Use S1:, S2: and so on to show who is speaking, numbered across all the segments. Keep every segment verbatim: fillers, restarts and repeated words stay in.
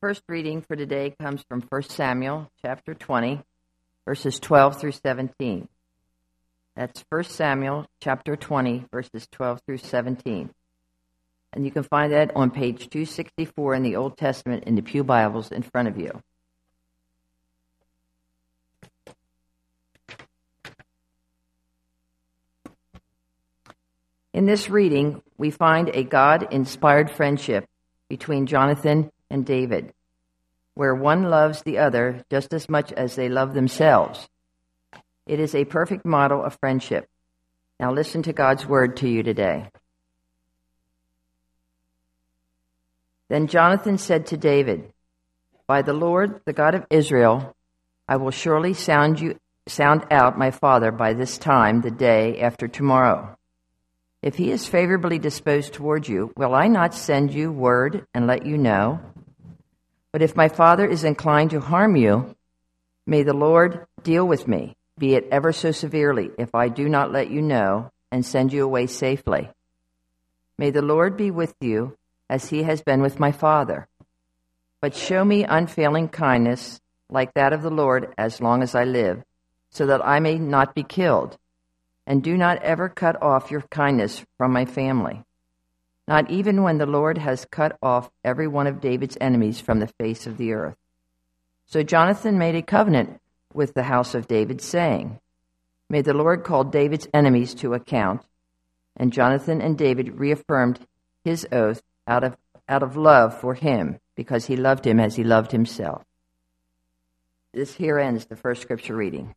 S1: first reading for today comes from First Samuel chapter twenty, verses twelve through seventeen. That's First Samuel chapter twenty, verses twelve through seventeen. And you can find that on page two sixty-four in the Old Testament in the Pew Bibles in front of you. In this reading, we find a God-inspired friendship between Jonathan and David, where one loves the other just as much as they love themselves. It is a perfect model of friendship. Now listen to God's word to you today. Then Jonathan said to David, "By the Lord, the God of Israel, I will surely sound you sound out my father by this time the day after tomorrow. If he is favorably disposed toward you, will I not send you word and let you know? But if my father is inclined to harm you, may the Lord deal with me, be it ever so severely, if I do not let you know and send you away safely. May the Lord be with you as he has been with my father. But show me unfailing kindness like that of the Lord as long as I live, so that I may not be killed. And do not ever cut off your kindness from my family, not even when the Lord has cut off every one of David's enemies from the face of the earth." So Jonathan made a covenant with the house of David, saying, "May the Lord call David's enemies to account." And Jonathan and David reaffirmed his oath out of, out of love for him, because he loved him as he loved himself. This here ends the first scripture reading.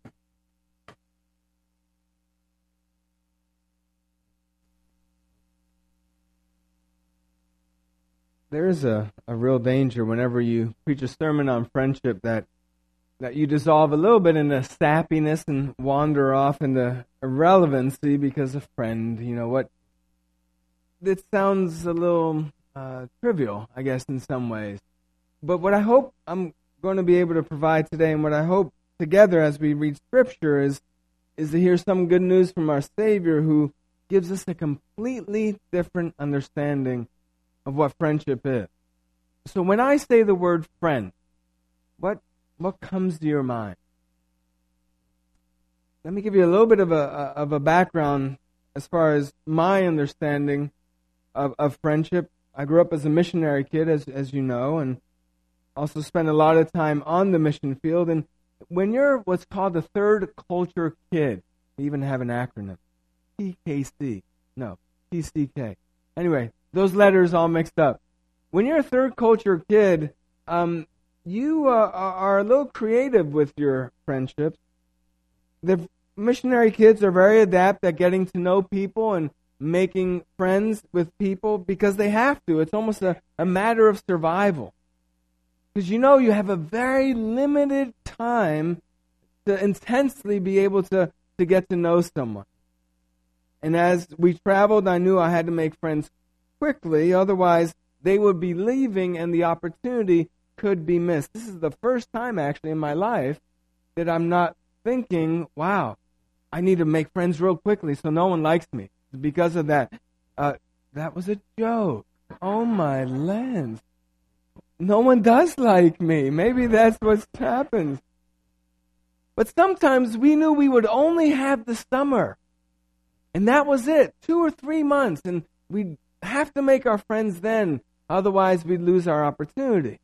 S2: There is a, a real danger whenever you preach a sermon on friendship that that you dissolve a little bit into sappiness and wander off into irrelevancy because a friend, you know, what, it sounds a little uh, trivial, I guess, in some ways. But what I hope I'm going to be able to provide today, and what I hope together as we read Scripture is, is to hear some good news from our Savior, who gives us a completely different understanding of what friendship is. So when I say the word friend, what what comes to your mind? Let me give you a little bit of a of a background as far as my understanding of, of friendship. I grew up as a missionary kid, as as you know, and also spent a lot of time on the mission field. And when you're what's called the third culture kid, we even have an acronym, T K C. No, T C K. Anyway, those letters all mixed up. When you're a third culture kid, um, you uh, are a little creative with your friendships. The missionary kids are very adept at getting to know people and making friends with people because they have to. It's almost a, a matter of survival. Because you know you have a very limited time to intensely be able to, to get to know someone. And as we traveled, I knew I had to make friends quickly, otherwise they would be leaving and the opportunity could be missed. This is the first time actually in my life that I'm not thinking, wow, I need to make friends real quickly so no one likes me. Because of that. Uh, that was a joke. Oh my lands. No one does like me. Maybe that's what happens. But sometimes we knew we would only have the summer. And that was it. Two or three months. And we'd have to make our friends then. Otherwise, we'd lose our opportunity.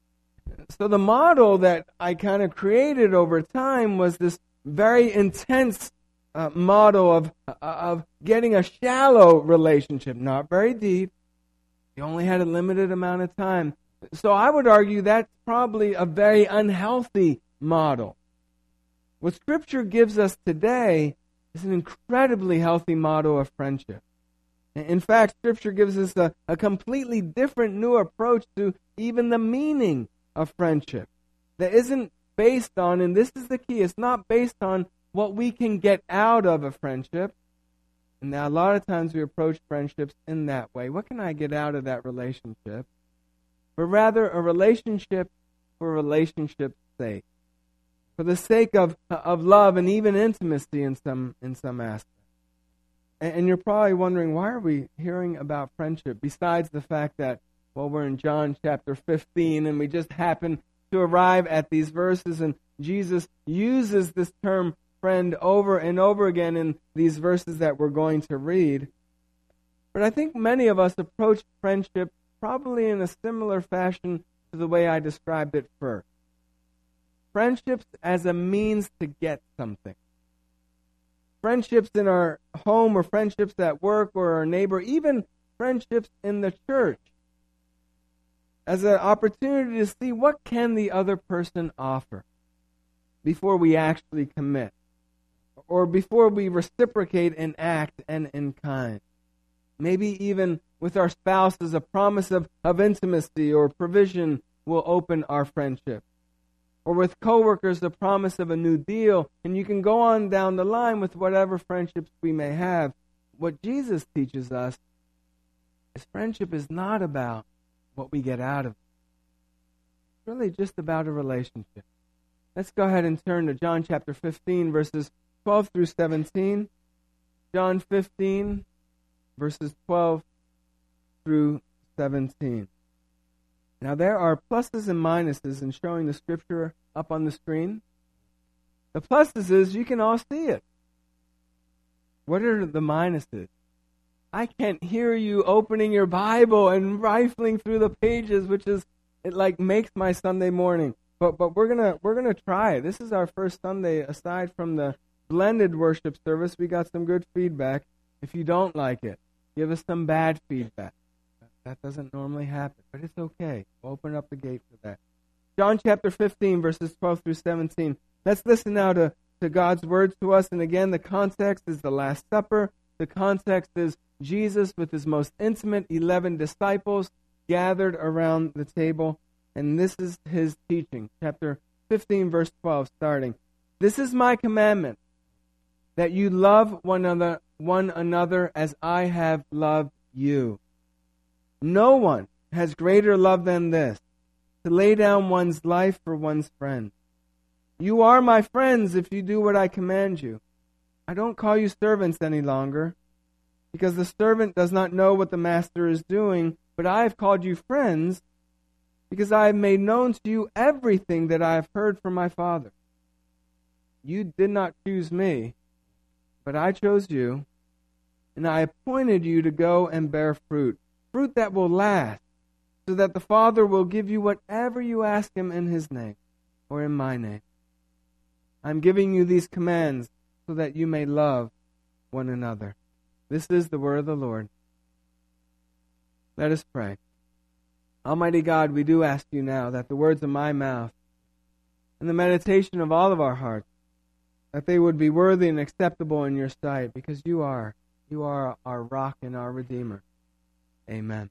S2: So the model that I kind of created over time was this very intense uh, model of, uh, of getting a shallow relationship, not very deep. You only had a limited amount of time. So I would argue that's probably a very unhealthy model. What Scripture gives us today is an incredibly healthy model of friendship. In fact, Scripture gives us a, a completely different new approach to even the meaning of friendship. That isn't based on, and this is the key, it's not based on what we can get out of a friendship. And now a lot of times we approach friendships in that way. What can I get out of that relationship? But rather a relationship for relationship's sake. For the sake of of love and even intimacy in some in some aspects. And, and you're probably wondering, why are we hearing about friendship besides the fact that Well, we're in John chapter fifteen, and we just happen to arrive at these verses, and Jesus uses this term friend over and over again in these verses that we're going to read. But I think many of us approach friendship probably in a similar fashion to the way I described it first. Friendships as a means to get something. Friendships in our home, or friendships at work, or our neighbor, even friendships in the church, as an opportunity to see what can the other person offer before we actually commit, or before we reciprocate in act and in kind. Maybe even with our spouses, a promise of, of intimacy or provision will open our friendship. Or with coworkers, the promise of a new deal, and you can go on down the line with whatever friendships we may have. What Jesus teaches us is friendship is not about what we get out of it. It's really just about a relationship. Let's go ahead and turn to John chapter fifteen, verses twelve through seventeen. John fifteen, verses twelve through seventeen. Now, there are pluses and minuses in showing the scripture up on the screen. The pluses is you can all see it. What are the minuses? I can't hear you opening your Bible and rifling through the pages, which is, it like makes my Sunday morning. But but we're gonna we're gonna try. This is our first Sunday aside from the blended worship service. We got some good feedback. If you don't like it, give us some bad feedback. That doesn't normally happen, but it's okay. We'll open up the gate for that. John chapter fifteen, verses twelve through seventeen. Let's listen now to, to God's words to us. And again, the context is the Last Supper. The context is Jesus with his most intimate eleven disciples gathered around the table. And this is his teaching. Chapter fifteen, verse twelve, starting. This is my commandment, that you love one another, one another as I have loved you. No one has greater love than this, to lay down one's life for one's friend. You are my friends if you do what I command you. I don't call you servants any longer, because the servant does not know what the master is doing, but I have called you friends, because I have made known to you everything that I have heard from my Father. You did not choose me, but I chose you, and I appointed you to go and bear fruit, fruit that will last, so that the Father will give you whatever you ask him in his name, or in my name. I'm giving you these commands so that you may love one another. This is the word of the Lord. Let us pray. Almighty God, we do ask you now that the words of my mouth and the meditation of all of our hearts, that they would be worthy and acceptable in your sight, because you are, you are our rock and our Redeemer. Amen.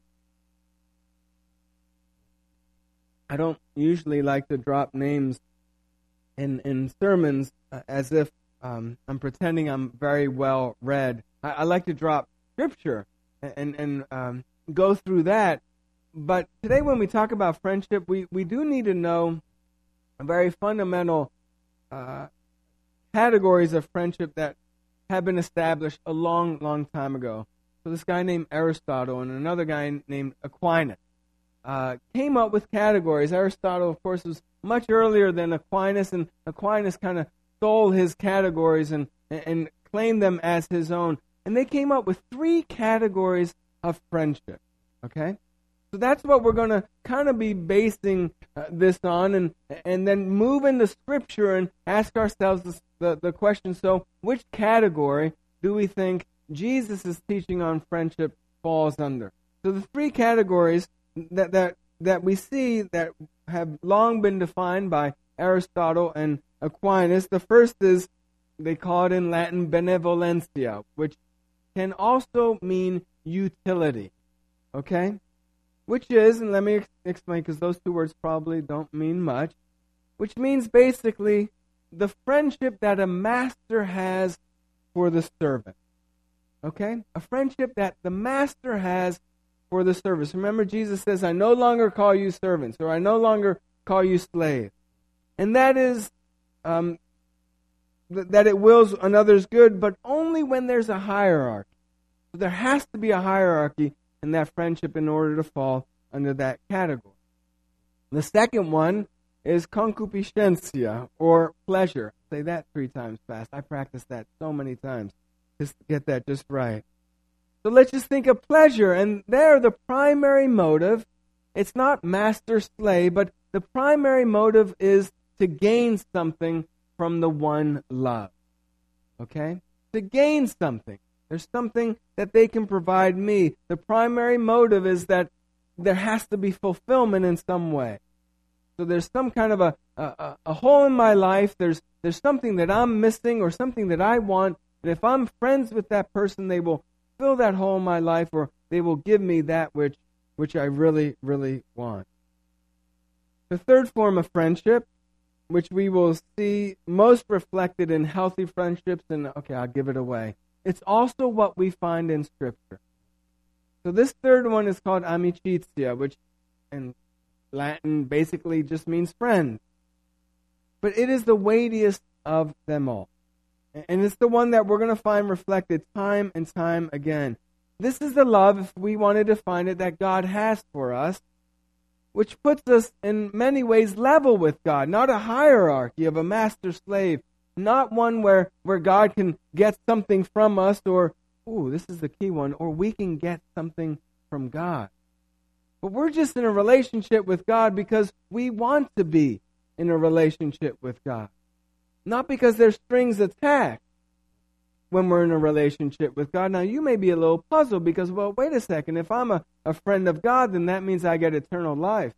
S2: I don't usually like to drop names in in sermons uh, as if um, I'm pretending I'm very well read. I, I like to drop scripture and and, and um, go through that. But today, when we talk about friendship, we, we do need to know a very fundamental uh, categories of friendship that have been established a long, long time ago. So this guy named Aristotle and another guy named Aquinas uh, came up with categories. Aristotle, of course, was much earlier than Aquinas, and Aquinas kind of stole his categories and, and claimed them as his own. And they came up with three categories of friendship, okay? So that's what we're going to kind of be basing uh, this on, and and then move into Scripture and ask ourselves this, the, the question, so which category do we think Jesus' teaching on friendship falls under? So the three categories that, that that we see that have long been defined by Aristotle and Aquinas. The first is, they call it in Latin, benevolentia, which can also mean utility. Okay? Which is, and let me ex- explain, because those two words probably don't mean much, which means basically the friendship that a master has for the servant. Okay? A friendship that the master has for the servants. Remember, Jesus says, I no longer call you servants, or I no longer call you slaves. And that is um, th- that it wills another's good, but only when there's a hierarchy. So there has to be a hierarchy in that friendship in order to fall under that category. The second one is concupiscencia, or pleasure. Say that three times fast. I practiced that so many times just to get that just right. So let's just think of pleasure, and there the primary motive, it's not master-slave, but the primary motive is to gain something from the one loved. Okay? To gain something. There's something that they can provide me. The primary motive is that there has to be fulfillment in some way. So there's some kind of a, a, a hole in my life. There's, there's something that I'm missing or something that I want. And if I'm friends with that person, they will fill that hole in my life, or they will give me that which, which I really, really want. The third form of friendship, which we will see most reflected in healthy friendships, and okay, I'll give it away. It's also what we find in Scripture. So this third one is called amicizia, which in Latin basically just means friend. But it is the weightiest of them all. And it's the one that we're going to find reflected time and time again. This is the love, if we want to define it, that God has for us, which puts us in many ways level with God, not a hierarchy of a master-slave, not one where, where God can get something from us, or, ooh, this is the key one, or we can get something from God. But we're just in a relationship with God because we want to be in a relationship with God. Not because there's strings attached when we're in a relationship with God. Now, you may be a little puzzled because, well, wait a second. If I'm a, a friend of God, then that means I get eternal life.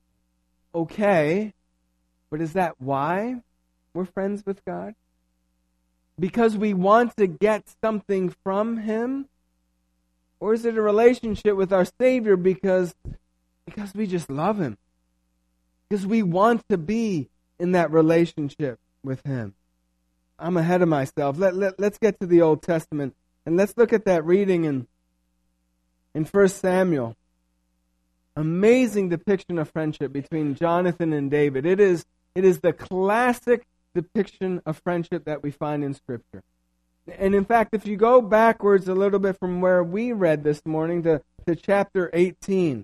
S2: Okay, but is that why we're friends with God? Because we want to get something from Him? Or is it a relationship with our Savior because, because we just love Him? Because we want to be in that relationship with Him? I'm ahead of myself. Let, let, let's get to the Old Testament, and let's look at that reading in, in First Samuel. Amazing depiction of friendship between Jonathan and David. It is, it is the classic depiction of friendship that we find in Scripture. And in fact, if you go backwards a little bit from where we read this morning to, to chapter eighteen,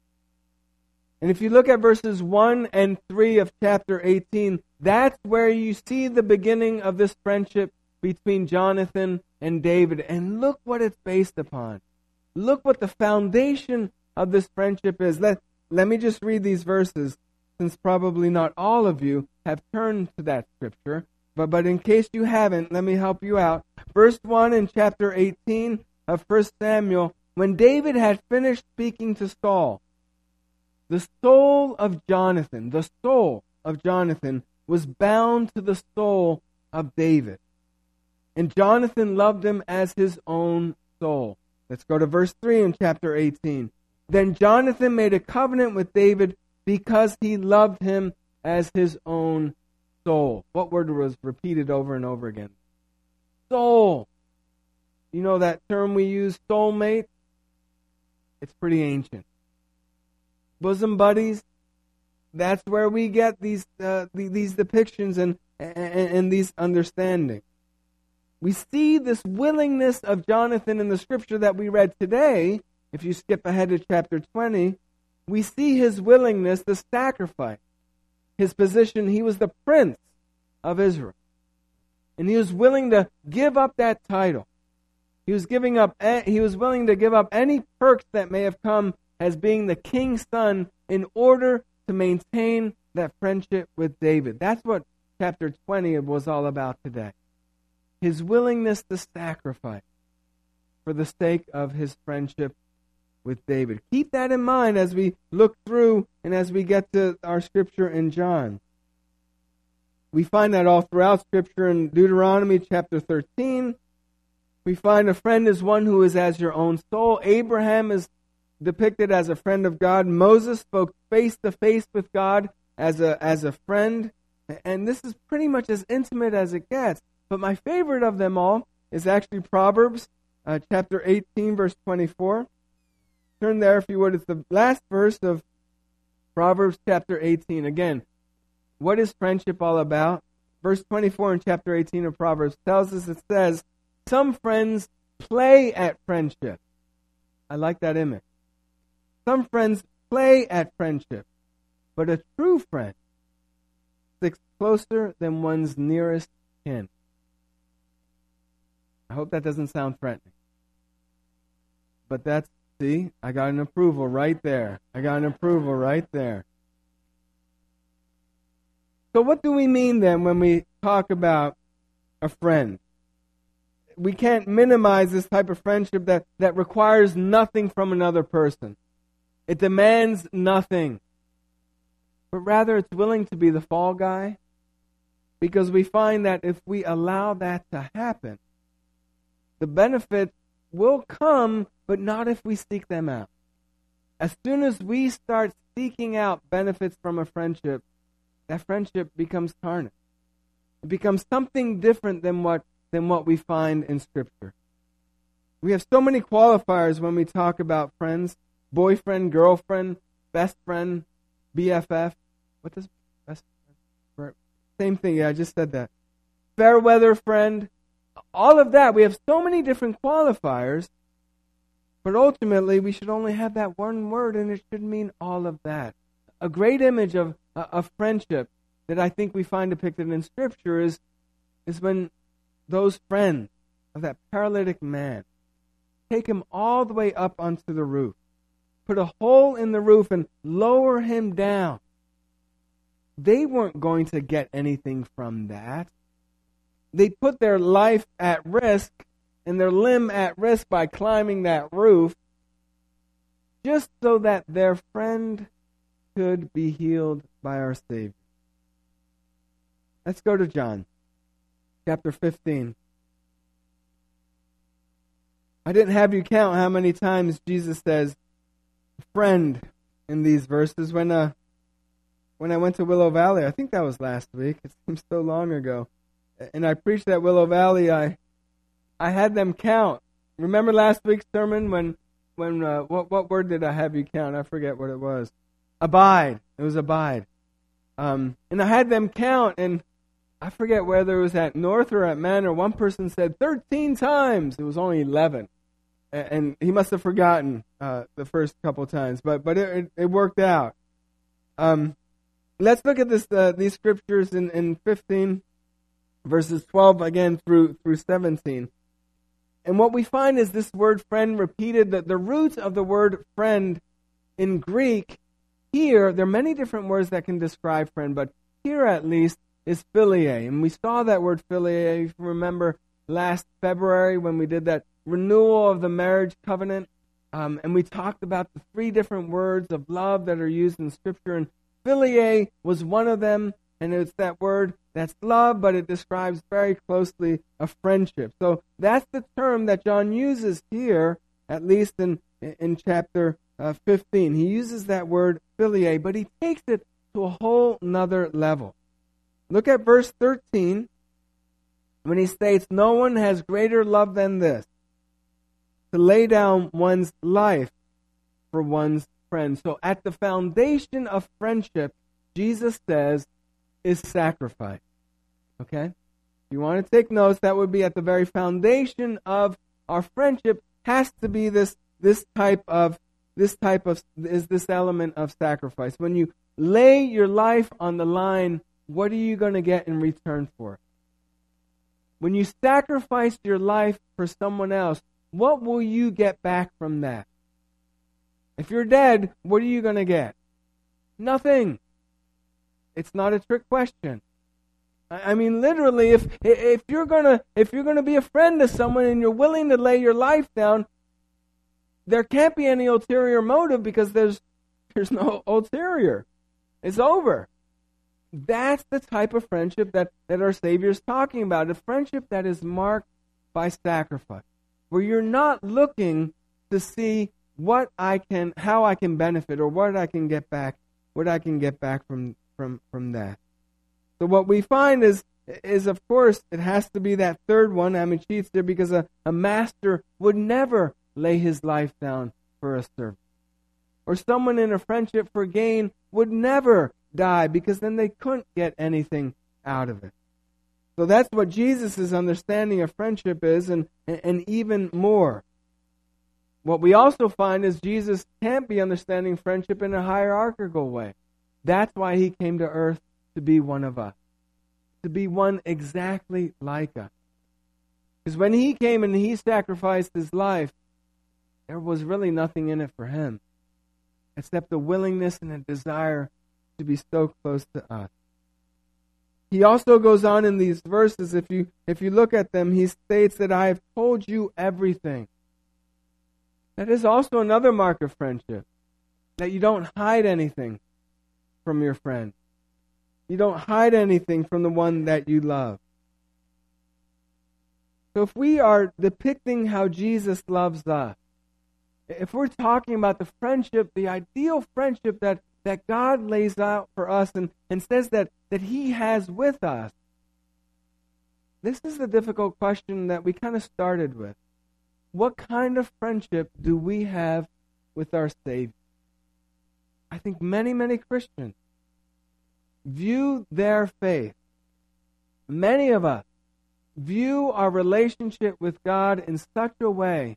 S2: and if you look at verses one and three of chapter eighteen, that's where you see the beginning of this friendship between Jonathan and David. And look what it's based upon. Look what the foundation of this friendship is. Let, let me just read these verses, since probably not all of you have turned to that scripture. But, but in case you haven't, let me help you out. Verse one in chapter eighteen of First Samuel, when David had finished speaking to Saul, the soul of Jonathan, the soul of Jonathan was bound to the soul of David. And Jonathan loved him as his own soul. Let's go to verse three in chapter eighteen. Then Jonathan made a covenant with David because he loved him as his own soul. What word was repeated over and over again? Soul. You know that term we use, soulmate? It's pretty ancient. Bosom buddies, that's where we get these uh, these depictions and, and, and these understandings. We see this willingness of Jonathan in the scripture that we read today. If you skip ahead to chapter twenty, we see his willingness to sacrifice. His position, he was the prince of Israel. And he was willing to give up that title. He was giving up. He was willing to give up any perks that may have come as being the king's son in order to maintain that friendship with David. That's what chapter twenty was all about today. His willingness to sacrifice for the sake of his friendship with David. Keep that in mind as we look through and as we get to our scripture in John. We find that all throughout Scripture in Deuteronomy chapter thirteen. We find a friend is one who is as your own soul. Abraham is depicted as a friend of God. Moses spoke face to face with God as a as a friend. And this is pretty much as intimate as it gets. But my favorite of them all is actually Proverbs uh, chapter eighteen, verse twenty-four. Turn there if you would. It's the last verse of Proverbs chapter eighteen. Again, what is friendship all about? Verse twenty-four in chapter eighteen of Proverbs tells us, it says, some friends play at friendship. I like that image. Some friends play at friendship, but a true friend sticks closer than one's nearest kin. I hope that doesn't sound threatening. But that's, see, I got an approval right there. I got an approval right there. So what do we mean then when we talk about a friend? We can't minimize this type of friendship that, that requires nothing from another person. It demands nothing. But rather it's willing to be the fall guy, because we find that if we allow that to happen, the benefits will come, but not if we seek them out. As soon as we start seeking out benefits from a friendship, that friendship becomes tarnished. It becomes something different than what than what we find in Scripture. We have so many qualifiers when we talk about friends: boyfriend, girlfriend, best friend, B F F. What does best friend? Same thing. Yeah, I just said that. Fair weather friend. All of that. We have so many different qualifiers, but ultimately we should only have that one word, and it should mean all of that. A great image of uh, of friendship that I think we find depicted in Scripture is is when those friends of that paralytic man take him all the way up onto the roof, put a hole in the roof, and lower him down. They weren't going to get anything from that. They put their life at risk and their limb at risk by climbing that roof just so that their friend could be healed by our Savior. Let's go to John chapter fifteen. I didn't have you count how many times Jesus says friend in these verses. When uh, when I went to Willow Valley, I think that was last week. It seems so long ago. And I preached at Willow Valley. I I had them count. Remember last week's sermon when when uh, what what word did I have you count? I forget what it was. Abide. It was abide. Um, and I had them count, and I forget whether it was at North or at Manor. One person said thirteen times. It was only eleven. And he must have forgotten uh, the first couple times. But but it, it, it worked out. Um, let's look at this uh, these scriptures in, in fifteen, verses twelve again through, through seventeen. And what we find is this word friend repeated. That the root of the word friend in Greek, here, there are many different words that can describe friend, but here at least is philia. And we saw that word philia, if you remember, last February when we did that renewal of the marriage covenant. Um, and we talked about the three different words of love that are used in Scripture. And philia was one of them. And it's that word that's love, but it describes very closely a friendship. So that's the term that John uses here, at least in, in chapter uh, fifteen. He uses that word philia, but he takes it to a whole nother level. Look at verse thirteen when he states, "No one has greater love than this, to lay down one's life for one's friend." So at the foundation of friendship, Jesus says, is sacrifice. Okay? If you want to take notes, that would be at the very foundation of our friendship has to be this this type of this type of is this element of sacrifice. When you lay your life on the line, what are you going to get in return for it? When you sacrifice your life for someone else, what will you get back from that? If you're dead, what are you going to get? Nothing. It's not a trick question. I mean, literally, if if you're gonna if you're gonna be a friend to someone and you're willing to lay your life down, there can't be any ulterior motive because there's there's no ulterior. It's over. That's the type of friendship that, that our Savior is talking about. A friendship that is marked by sacrifice, where you're not looking to see what I can, how I can benefit, or what I can get back, what I can get back from from from that. So what we find is is of course it has to be that third one. I mean, cheats there because a, a master would never lay his life down for a servant, or someone in a friendship for gain would never die because then they couldn't get anything out of it. So that's what Jesus' understanding of friendship is, and, and even more. what we also find is Jesus can't be understanding friendship in a hierarchical way. That's why he came to earth, to be one of us, to be one exactly like us. Because when he came and he sacrificed his life, there was really nothing in it for him except the willingness and a desire to be so close to us. He also goes on in these verses, if you if you look at them, he states that I have told you everything. That is also another mark of friendship, that you don't hide anything from your friend. You don't hide anything from the one that you love. So if we are depicting how Jesus loves us, if we're talking about the friendship, the ideal friendship that, that God lays out for us and, and says that, that he has with us, this is the difficult question that we kind of started with. What kind of friendship do we have with our Savior? I think many, many Christians view their faith, many of us view our relationship with God in such a way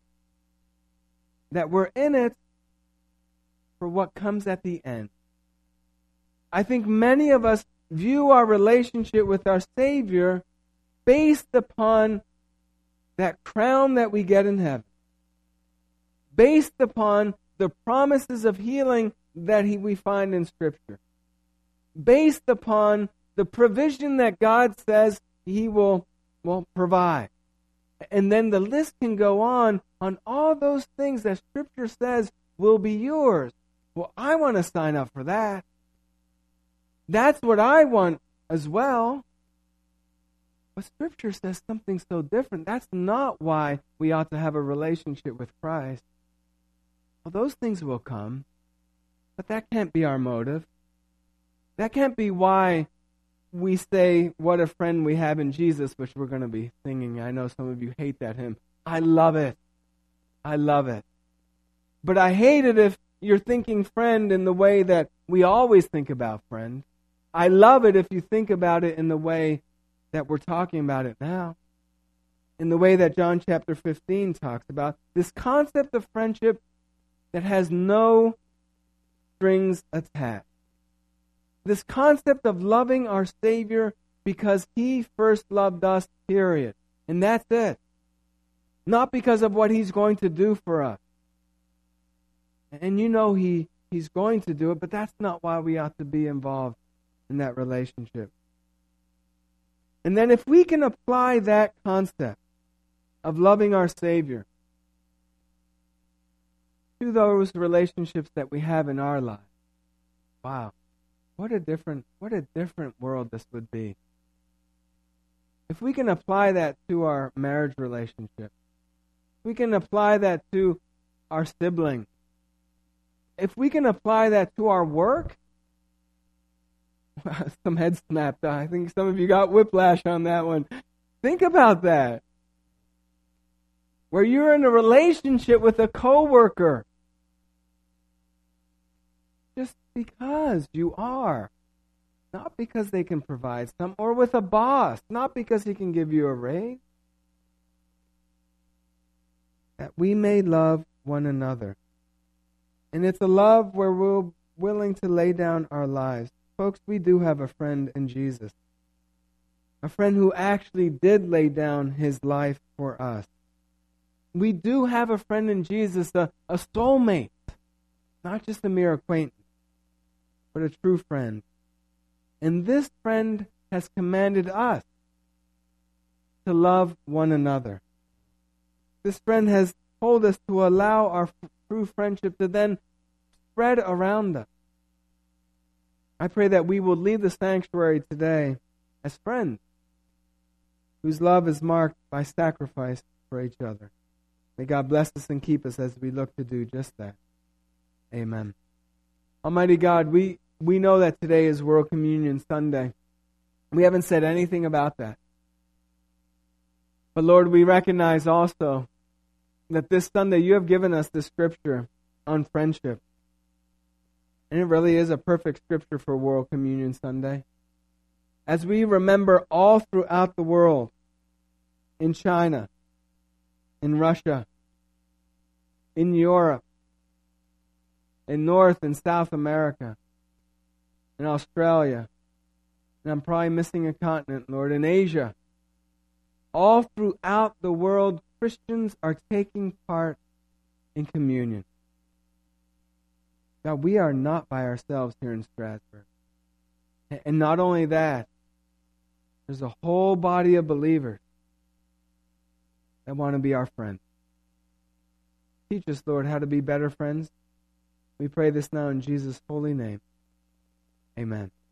S2: that we're in it for what comes at the end. I think many of us view our relationship with our Savior based upon that crown that we get in heaven, based upon the promises of healing that he, we find in Scripture, based upon the provision that God says he will, will provide. And then the list can go on, on all those things that Scripture says will be yours. Well, I want to sign up for that. That's what I want as well. But Scripture says something so different. That's not why we ought to have a relationship with Christ. Well, those things will come, but that can't be our motive. That can't be why we say, what a friend we have in Jesus, which we're going to be singing. I know some of you hate that hymn. I love it. I love it. But I hate it if you're thinking friend in the way that we always think about friend. I love it if you think about it in the way that we're talking about it now. In the way that John chapter fifteen talks about. This concept of friendship that has no strings attached. This concept of loving our Savior because he first loved us, period. And that's it. Not because of what he's going to do for us. And you know he, he's going to do it, but that's not why we ought to be involved in that relationship. And then if we can apply that concept of loving our Savior to those relationships that we have in our lives, wow, what a different, what a different world this would be. If we can apply that to our marriage relationship, if we can apply that to our siblings, if we can apply that to our work, some heads snapped. I think some of you got whiplash on that one. Think about that. Where you're in a relationship with a coworker. Just because you are. Not because they can provide some. Or with a boss. Not because he can give you a raise. That we may love one another. And it's a love where we're willing to lay down our lives. Folks, we do have a friend in Jesus. A friend who actually did lay down his life for us. We do have a friend in Jesus, a, a soulmate. Not just a mere acquaintance, but a true friend. And this friend has commanded us to love one another. This friend has told us to allow our f- true friendship to then spread around us. I pray that we will leave the sanctuary today as friends whose love is marked by sacrifice for each other. May God bless us and keep us as we look to do just that. Amen. Almighty God, we, we know that today is World Communion Sunday. We haven't said anything about that. But Lord, we recognize also that this Sunday you have given us the scripture on friendship. And it really is a perfect scripture for World Communion Sunday. As we remember all throughout the world, in China, in Russia, in Europe, in North and South America, in Australia, and I'm probably missing a continent, Lord, in Asia. All throughout the world, Christians are taking part in communion. God, we are not by ourselves here in Strasburg. And not only that, there's a whole body of believers that want to be our friends. Teach us, Lord, how to be better friends. We pray this now in Jesus' holy name. Amen.